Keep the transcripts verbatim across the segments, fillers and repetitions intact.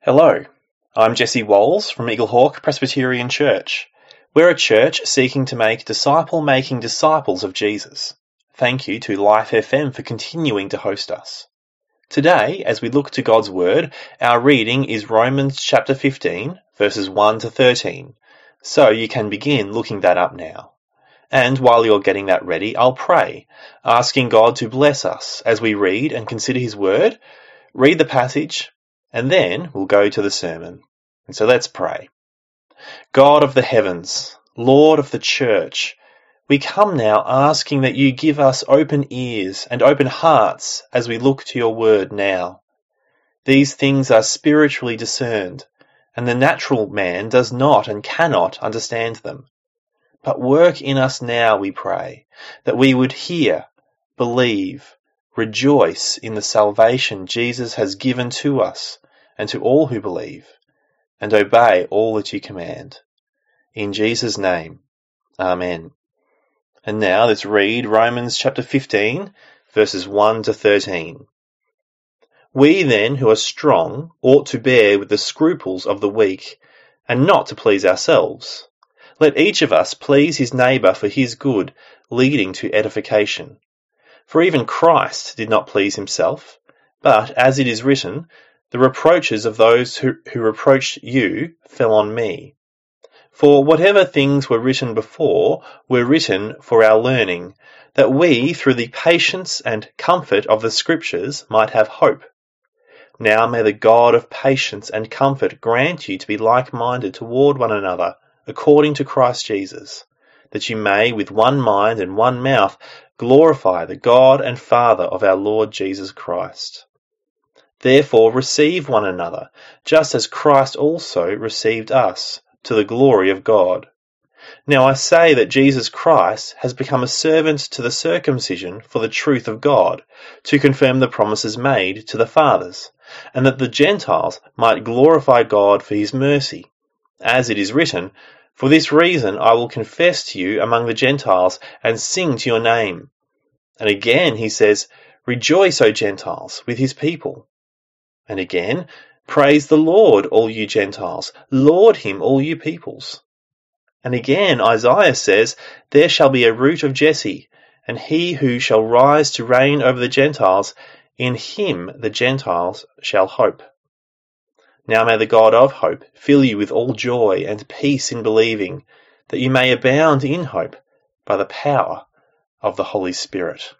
Hello, I'm Jesse Walls from Eaglehawk Presbyterian Church. We're a church seeking to make disciple-making disciples of Jesus. Thank you to Life F M for continuing to host us. Today, as we look to God's Word, our reading is Romans chapter fifteen, verses one to thirteen, so you can begin looking that up now. And while you're getting that ready, I'll pray, asking God to bless us as we read and consider His Word, read the passage, and then we'll go to the sermon. And so let's pray. God of the heavens, Lord of the church, we come now asking that you give us open ears and open hearts as we look to your word now. These things are spiritually discerned, and the natural man does not and cannot understand them. But work in us now, we pray, that we would hear, believe, rejoice in the salvation Jesus has given to us and to all who believe, and obey all that you command. In Jesus' name, Amen. And now let's read Romans chapter fifteen, verses one to thirteen. We then who are strong ought to bear with the scruples of the weak, and not to please ourselves. Let each of us please his neighbour for his good, leading to edification. For even Christ did not please himself, but, as it is written, the reproaches of those who, who reproached you fell on me. For whatever things were written before were written for our learning, that we, through the patience and comfort of the Scriptures, might have hope. Now may the God of patience and comfort grant you to be like-minded toward one another, according to Christ Jesus, that you may, with one mind and one mouth, glorify the God and Father of our Lord Jesus Christ. Therefore receive one another, just as Christ also received us, to the glory of God. Now I say that Jesus Christ has become a servant to the circumcision for the truth of God, to confirm the promises made to the fathers, and that the Gentiles might glorify God for his mercy. As it is written, For this reason I will confess to you among the Gentiles and sing to your name. And again he says, Rejoice, O Gentiles, with his people. And again, Praise the Lord, all you Gentiles. Laud him, all you peoples. And again Isaiah says, There shall be a root of Jesse, and he who shall rise to reign over the Gentiles, in him the Gentiles shall hope. Now may the God of hope fill you with all joy and peace in believing, that you may abound in hope by the power of the Holy Spirit.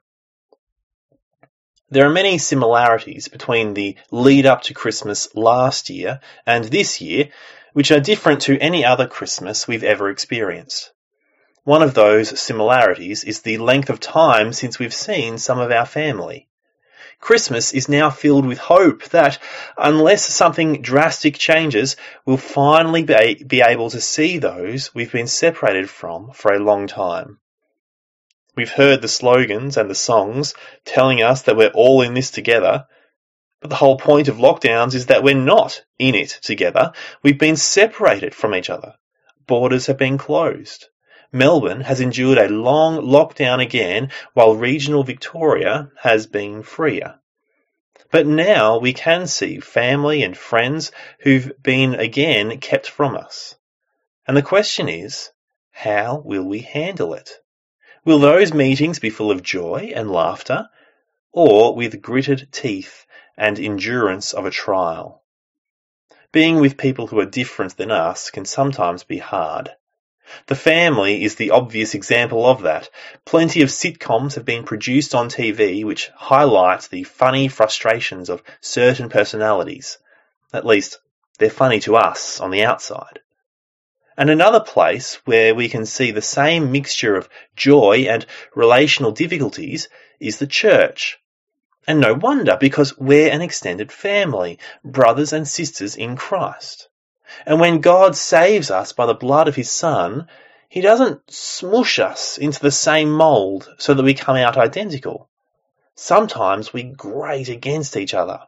There are many similarities between the lead-up to Christmas last year and this year, which are different to any other Christmas we've ever experienced. One of those similarities is the length of time since we've seen some of our family. Christmas is now filled with hope that, unless something drastic changes, we'll finally be, be able to see those we've been separated from for a long time. We've heard the slogans and the songs telling us that we're all in this together, but the whole point of lockdowns is that we're not in it together. We've been separated from each other. Borders have been closed. Melbourne has endured a long lockdown again, while regional Victoria has been freer. But now we can see family and friends who've been again kept from us. And the question is, how will we handle it? Will those meetings be full of joy and laughter, or with gritted teeth and endurance of a trial? Being with people who are different than us can sometimes be hard. The Family is the obvious example of that. Plenty of sitcoms have been produced on T V which highlight the funny frustrations of certain personalities. At least, they're funny to us on the outside. And another place where we can see the same mixture of joy and relational difficulties is the church. And no wonder, because we're an extended family, brothers and sisters in Christ. And when God saves us by the blood of his Son, he doesn't smush us into the same mould so that we come out identical. Sometimes we grate against each other.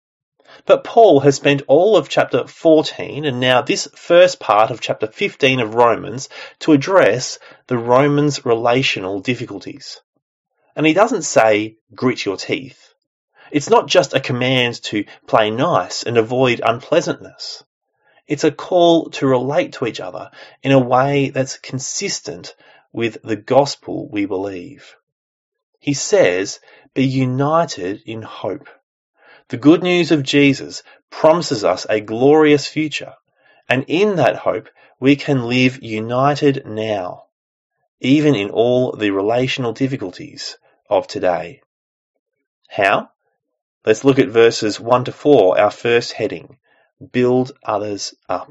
But Paul has spent all of chapter fourteen and now this first part of chapter fifteen of Romans to address the Romans' relational difficulties. And he doesn't say, grit your teeth. It's not just a command to play nice and avoid unpleasantness. It's a call to relate to each other in a way that's consistent with the gospel we believe. He says, be united in hope. The good news of Jesus promises us a glorious future, and in that hope we can live united now, even in all the relational difficulties of today. How? Let's look at verses one to four, our first heading, build others up.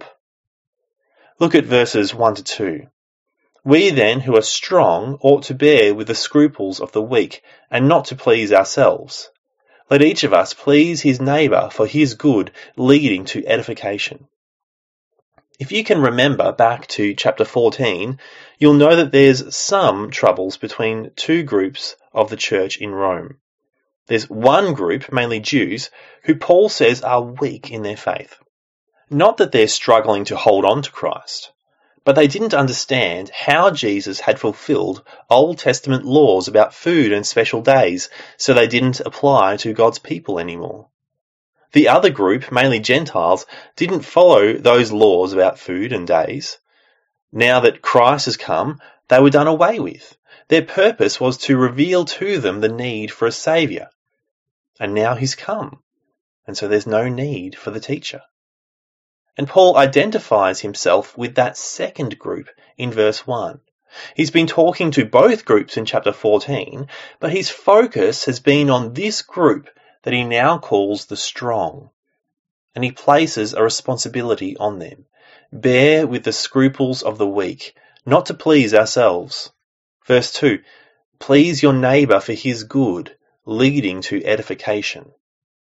Look at verses one to two. We then, who are strong, ought to bear with the scruples of the weak, and not to please ourselves. Let each of us please his neighbour for his good, leading to edification. If you can remember back to chapter fourteen, you'll know that there's some troubles between two groups of the church in Rome. There's one group, mainly Jews, who Paul says are weak in their faith. Not that they're struggling to hold on to Christ, but they didn't understand how Jesus had fulfilled Old Testament laws about food and special days, so they didn't apply to God's people anymore. The other group, mainly Gentiles, didn't follow those laws about food and days. Now that Christ has come, they were done away with. Their purpose was to reveal to them the need for a saviour. And now he's come, and so there's no need for the teacher. And Paul identifies himself with that second group in verse one. He's been talking to both groups in chapter fourteen, but his focus has been on this group that he now calls the strong. And he places a responsibility on them. Bear with the scruples of the weak, not to please ourselves. Verse two, please your neighbour for his good, leading to edification.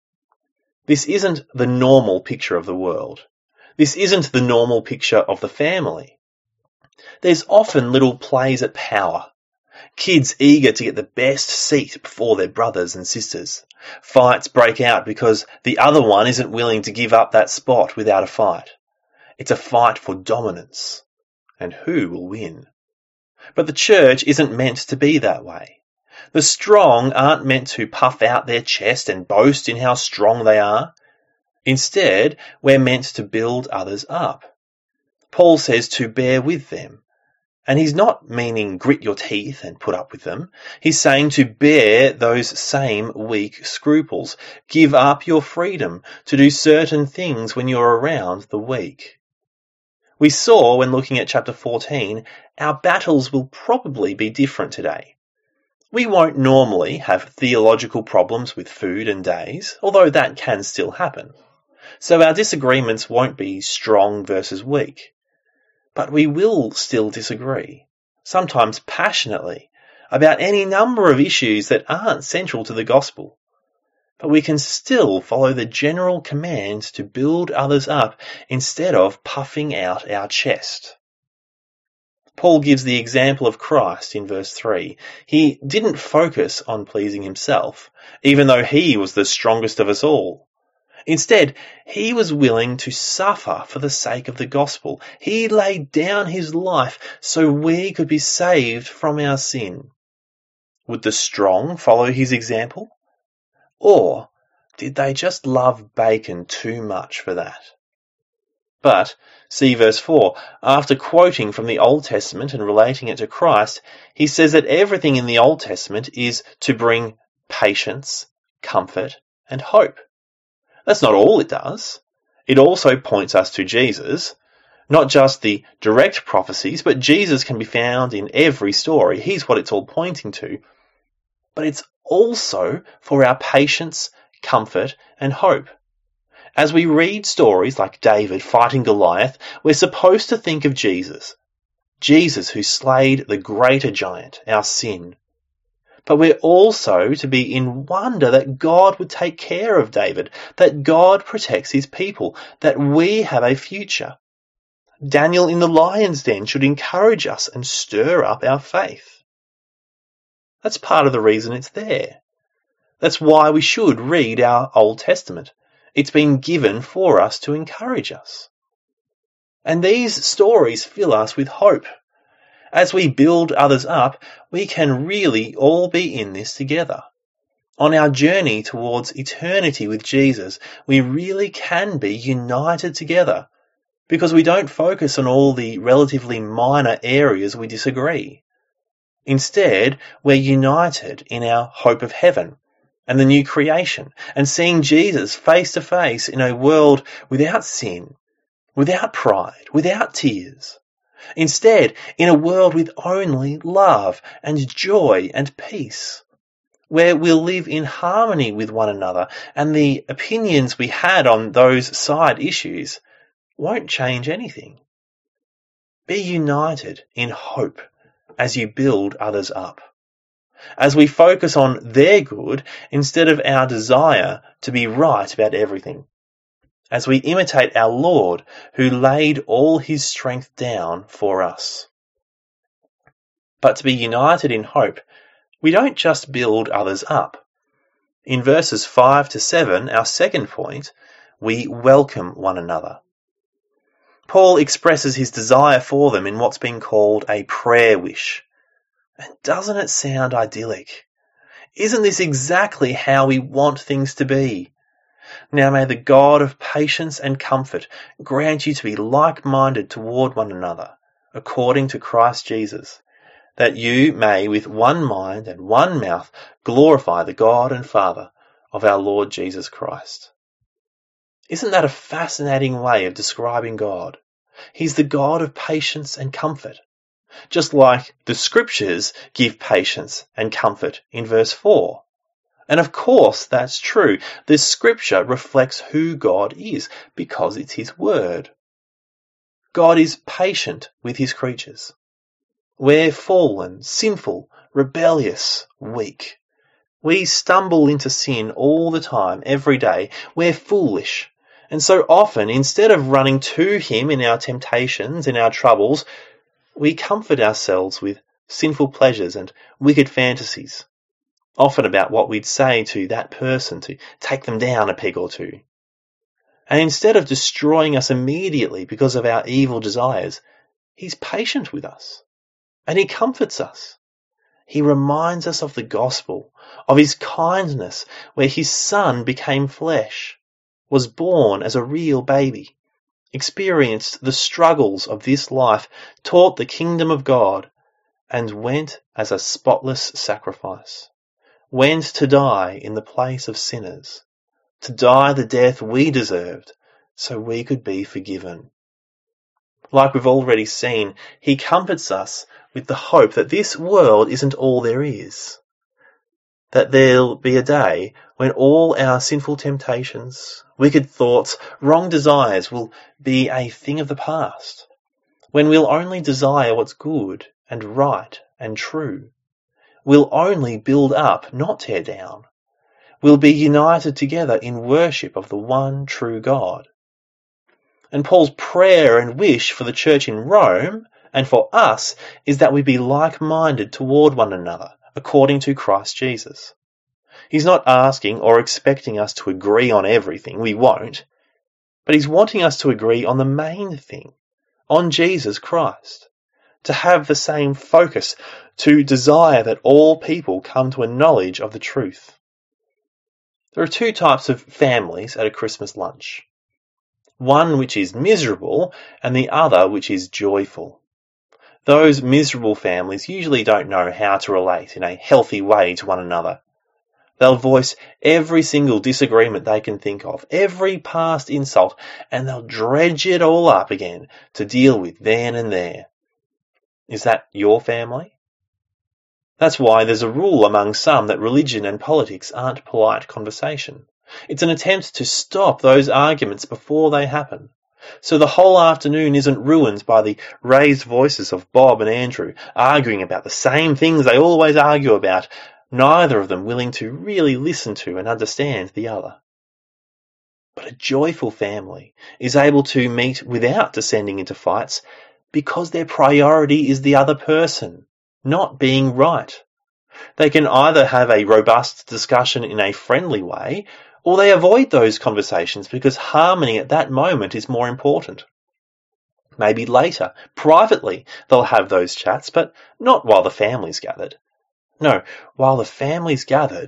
This isn't the normal picture of the world. This isn't the normal picture of the family. There's often little plays at power. Kids eager to get the best seat before their brothers and sisters. Fights break out because the other one isn't willing to give up that spot without a fight. It's a fight for dominance. And who will win? But the church isn't meant to be that way. The strong aren't meant to puff out their chest and boast in how strong they are. Instead, we're meant to build others up. Paul says to bear with them. And he's not meaning grit your teeth and put up with them. He's saying to bear those same weak scruples. Give up your freedom to do certain things when you're around the weak. We saw when looking at chapter fourteen, our battles will probably be different today. We won't normally have theological problems with food and days, although that can still happen. So our disagreements won't be strong versus weak. But we will still disagree, sometimes passionately, about any number of issues that aren't central to the gospel. But we can still follow the general command to build others up instead of puffing out our chest. Paul gives the example of Christ in verse three. He didn't focus on pleasing himself, even though he was the strongest of us all. Instead, he was willing to suffer for the sake of the gospel. He laid down his life so we could be saved from our sin. Would the strong follow his example? Or did they just love bacon too much for that? But, see verse four, after quoting from the Old Testament and relating it to Christ, he says that everything in the Old Testament is to bring patience, comfort, and hope. That's not all it does. It also points us to Jesus. Not just the direct prophecies, but Jesus can be found in every story. He's what it's all pointing to. But it's also for our patience, comfort, and hope. As we read stories like David fighting Goliath, we're supposed to think of Jesus. Jesus who slayed the greater giant, our sin. But we're also to be in wonder that God would take care of David, that God protects his people, that we have a future. Daniel in the lion's den should encourage us and stir up our faith. That's part of the reason it's there. That's why we should read our Old Testament. It's been given for us to encourage us. And these stories fill us with hope. As we build others up, we can really all be in this together. On our journey towards eternity with Jesus, we really can be united together because we don't focus on all the relatively minor areas we disagree. Instead, we're united in our hope of heaven and the new creation and seeing Jesus face to face in a world without sin, without pride, without tears. Instead, in a world with only love and joy and peace, where we'll live in harmony with one another and the opinions we had on those side issues won't change anything. Be united in hope as you build others up, as we focus on their good instead of our desire to be right about everything, as we imitate our Lord who laid all his strength down for us. But to be united in hope, we don't just build others up. In verses five to seven, our second point, we welcome one another. Paul expresses his desire for them in what's been called a prayer wish. And doesn't it sound idyllic? Isn't this exactly how we want things to be? Now may the God of patience and comfort grant you to be like-minded toward one another, according to Christ Jesus, that you may with one mind and one mouth glorify the God and Father of our Lord Jesus Christ. Isn't that a fascinating way of describing God? He's the God of patience and comfort, just like the scriptures give patience and comfort in verse four. And of course that's true. The scripture reflects who God is because it's his word. God is patient with his creatures. We're fallen, sinful, rebellious, weak. We stumble into sin all the time, every day. We're foolish. And so often, instead of running to him in our temptations, in our troubles, we comfort ourselves with sinful pleasures and wicked fantasies, often about what we'd say to that person to take them down a peg or two. And instead of destroying us immediately because of our evil desires, he's patient with us and he comforts us. He reminds us of the gospel, of his kindness, where his son became flesh, was born as a real baby, experienced the struggles of this life, taught the kingdom of God, and went as a spotless sacrifice, went to die in the place of sinners, to die the death we deserved, so we could be forgiven. Like we've already seen, he comforts us with the hope that this world isn't all there is, that there'll be a day when all our sinful temptations, wicked thoughts, wrong desires will be a thing of the past, when we'll only desire what's good and right and true. We'll only build up, not tear down. We'll be united together in worship of the one true God. And Paul's prayer and wish for the church in Rome and for us is that we be like-minded toward one another, according to Christ Jesus. He's not asking or expecting us to agree on everything. We won't. But he's wanting us to agree on the main thing, on Jesus Christ, to have the same focus, to desire that all people come to a knowledge of the truth. There are two types of families at a Christmas lunch. One which is miserable and the other which is joyful. Those miserable families usually don't know how to relate in a healthy way to one another. They'll voice every single disagreement they can think of, every past insult, and they'll dredge it all up again to deal with then and there. Is that your family? That's why there's a rule among some that religion and politics aren't polite conversation. It's an attempt to stop those arguments before they happen. So the whole afternoon isn't ruined by the raised voices of Bob and Andrew arguing about the same things they always argue about, neither of them willing to really listen to and understand the other. But a joyful family is able to meet without descending into fights because their priority is the other person, not being right. They can either have a robust discussion in a friendly way, or they avoid those conversations because harmony at that moment is more important. Maybe later, privately, they'll have those chats, but not while the family's gathered. No, while the family's gathered,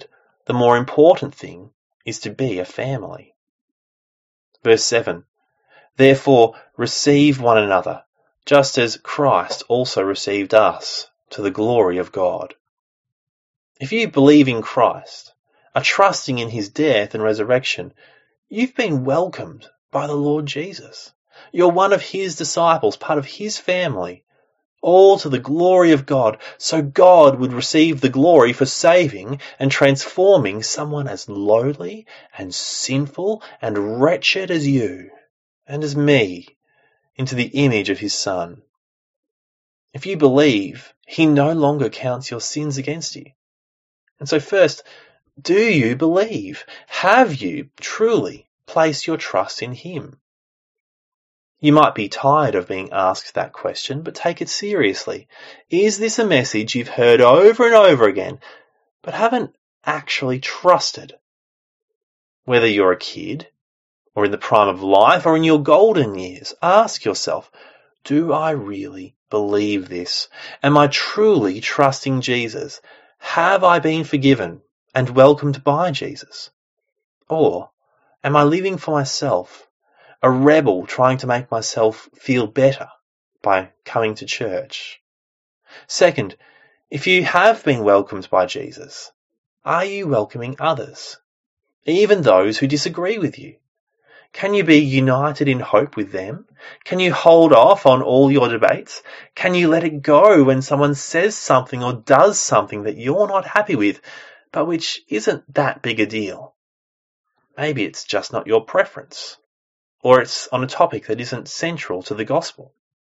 The more important thing is to be a family. Verse seven, therefore receive one another, just as Christ also received us, to the glory of God. If you believe in Christ, are trusting in his death and resurrection, you've been welcomed by the Lord Jesus. You're one of his disciples, part of his family, all to the glory of God, so God would receive the glory for saving and transforming someone as lowly and sinful and wretched as you and as me into the image of his Son. If you believe, he no longer counts your sins against you. And so first, do you believe? Have you truly placed your trust in him? You might be tired of being asked that question, but take it seriously. Is this a message you've heard over and over again, but haven't actually trusted? Whether you're a kid, or in the prime of life, or in your golden years, ask yourself, do I really believe this? Am I truly trusting Jesus? Have I been forgiven and welcomed by Jesus? Or am I living for myself, a rebel trying to make myself feel better by coming to church? Second, if you have been welcomed by Jesus, are you welcoming others, even those who disagree with you? Can you be united in hope with them? Can you hold off on all your debates? Can you let it go when someone says something or does something that you're not happy with, but which isn't that big a deal? Maybe it's just not your preference, or it's on a topic that isn't central to the gospel.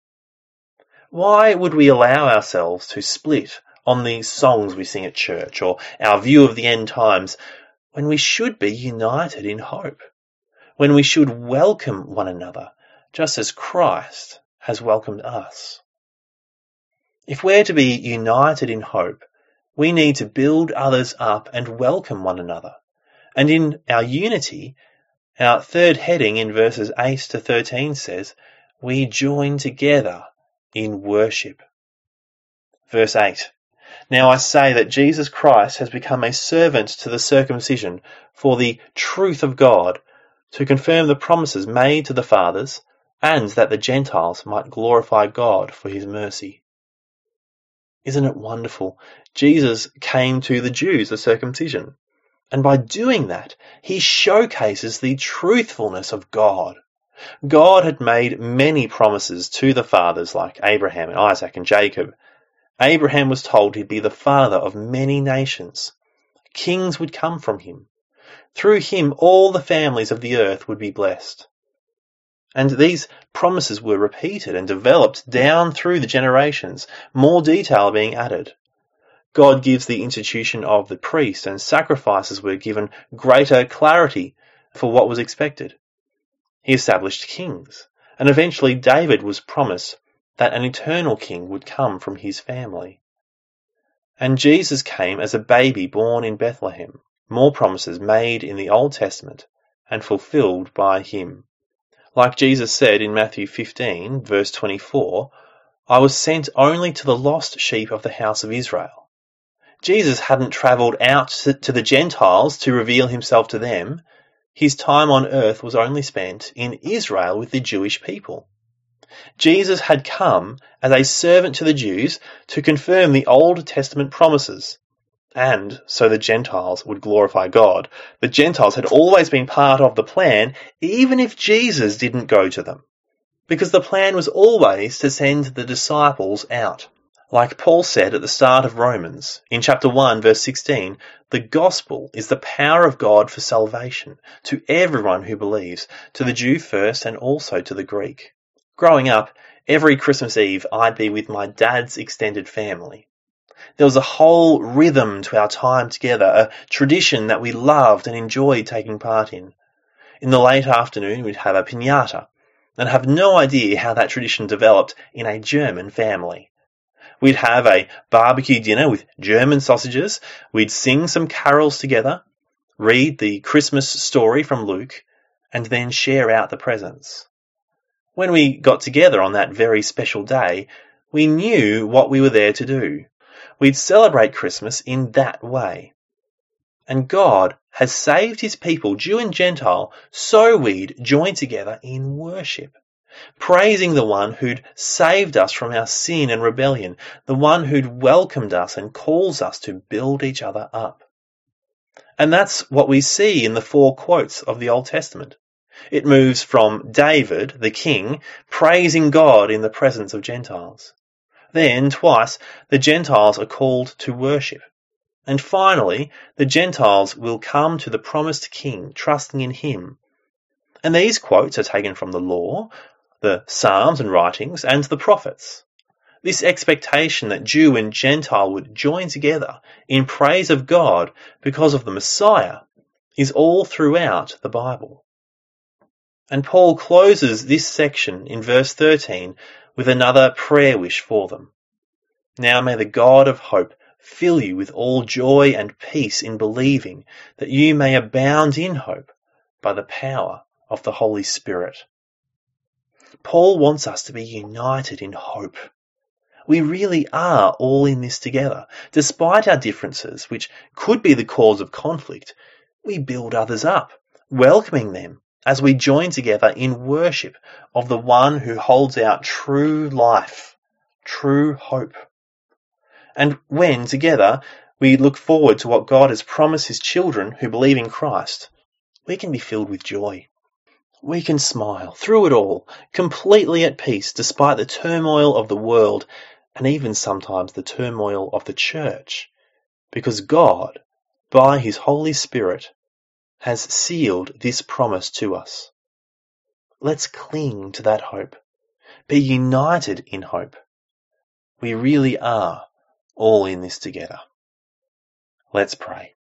Why would we allow ourselves to split on the songs we sing at church or our view of the end times when we should be united in hope? When we should welcome one another, just as Christ has welcomed us. If we're to be united in hope, we need to build others up and welcome one another. And in our unity, our third heading in verses eight to thirteen says, we join together in worship. Verse eight, now I say that Jesus Christ has become a servant to the circumcision for the truth of God, to confirm the promises made to the fathers, and that the Gentiles might glorify God for his mercy. Isn't it wonderful? Jesus came to the Jews, the circumcision, and by doing that, he showcases the truthfulness of God. God had made many promises to the fathers like Abraham and Isaac and Jacob. Abraham was told he'd be the father of many nations. Kings would come from him. Through him, all the families of the earth would be blessed. And these promises were repeated and developed down through the generations, more detail being added. God gives the institution of the priest, and sacrifices were given greater clarity for what was expected. He established kings, and eventually David was promised that an eternal king would come from his family. And Jesus came as a baby born in Bethlehem. More promises made in the Old Testament and fulfilled by him. Like Jesus said in Matthew fifteen, verse twenty-four, I was sent only to the lost sheep of the house of Israel. Jesus hadn't travelled out to the Gentiles to reveal himself to them. His time on earth was only spent in Israel with the Jewish people. Jesus had come as a servant to the Jews to confirm the Old Testament promises, and so the Gentiles would glorify God. The Gentiles had always been part of the plan, even if Jesus didn't go to them, because the plan was always to send the disciples out. Like Paul said at the start of Romans, in chapter one, verse sixteen, the gospel is the power of God for salvation to everyone who believes, to the Jew first and also to the Greek. Growing up, every Christmas Eve I'd be with my dad's extended family. There was a whole rhythm to our time together, a tradition that we loved and enjoyed taking part in. In the late afternoon, we'd have a piñata, and have no idea how that tradition developed in a German family. We'd have a barbecue dinner with German sausages, we'd sing some carols together, read the Christmas story from Luke, and then share out the presents. When we got together on that very special day, we knew what we were there to do. We'd celebrate Christmas in that way. And God has saved his people, Jew and Gentile, so we'd join together in worship, praising the one who'd saved us from our sin and rebellion, the one who'd welcomed us and calls us to build each other up. And that's what we see in the four quotes of the Old Testament. It moves from David, the king, praising God in the presence of Gentiles. Then, twice, the Gentiles are called to worship. And finally, the Gentiles will come to the promised king, trusting in him. And these quotes are taken from the law, the Psalms and writings, and the prophets. This expectation that Jew and Gentile would join together in praise of God because of the Messiah is all throughout the Bible. And Paul closes this section in verse thirteen with another prayer wish for them. Now may the God of hope fill you with all joy and peace in believing, that you may abound in hope by the power of the Holy Spirit. Paul wants us to be united in hope. We really are all in this together. Despite our differences, which could be the cause of conflict, we build others up, welcoming them as we join together in worship of the one who holds out true life, true hope. And when, together, we look forward to what God has promised his children who believe in Christ, we can be filled with joy. We can smile through it all, completely at peace despite the turmoil of the world and even sometimes the turmoil of the church, because God, by his Holy Spirit, has sealed this promise to us. Let's cling to that hope. Be united in hope. We really are all in this together. Let's pray.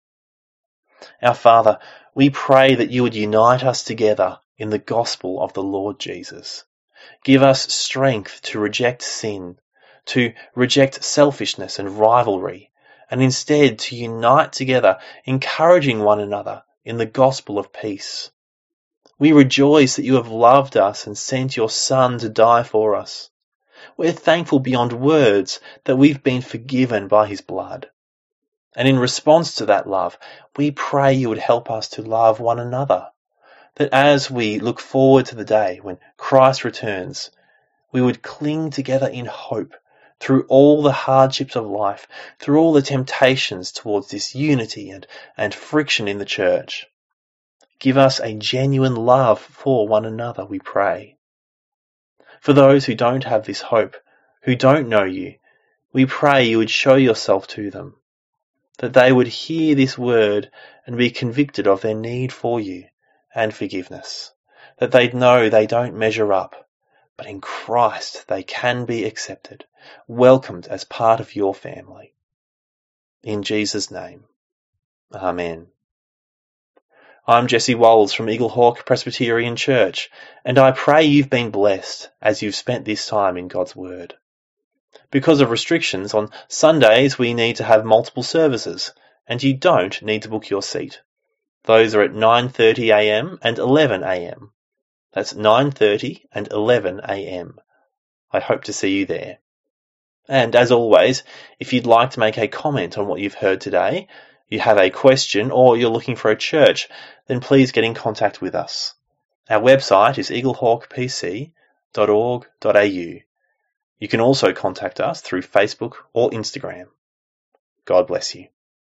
Our Father, we pray that you would unite us together in the gospel of the Lord Jesus. Give us strength to reject sin, to reject selfishness and rivalry, and instead to unite together, encouraging one another in the gospel of peace. We rejoice that you have loved us and sent your Son to die for us. We're thankful beyond words that we've been forgiven by his blood. And in response to that love, we pray you would help us to love one another, that as we look forward to the day when Christ returns, we would cling together in hope through all the hardships of life, through all the temptations towards disunity and, and friction in the church. Give us a genuine love for one another, we pray. For those who don't have this hope, who don't know you, we pray you would show yourself to them, that they would hear this word and be convicted of their need for you and forgiveness, that they'd know they don't measure up, but in Christ they can be accepted, welcomed as part of your family. In Jesus' name, Amen. I'm Jesse Walls from Eagle Hawk Presbyterian Church, and I pray you've been blessed as you've spent this time in God's Word. Because of restrictions, on Sundays we need to have multiple services, and you don't need to book your seat. Those are at nine thirty a m and eleven a m. That's nine thirty and eleven a m. I hope to see you there. And as always, if you'd like to make a comment on what you've heard today, you have a question, or you're looking for a church, then please get in contact with us. Our website is eagle hawk p c dot org dot a u. You can also contact us through Facebook or Instagram. God bless you.